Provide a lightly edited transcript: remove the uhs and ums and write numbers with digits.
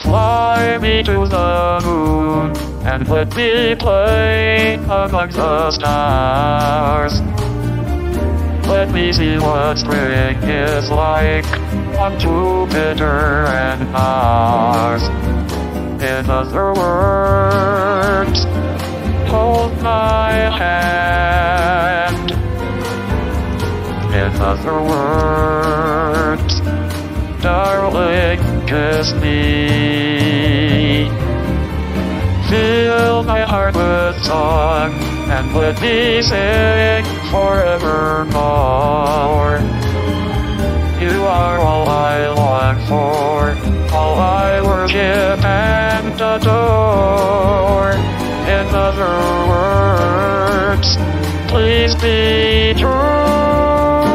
Fly me to the moon, and let me play among the stars. Let me see what spring is like on Jupiter and Mars. In other words, hold my hand. In other words, darling, kiss me. Fill my heart with song, and let me sing forevermore. You are all I long for, all I worship and adore. In other words, please be true.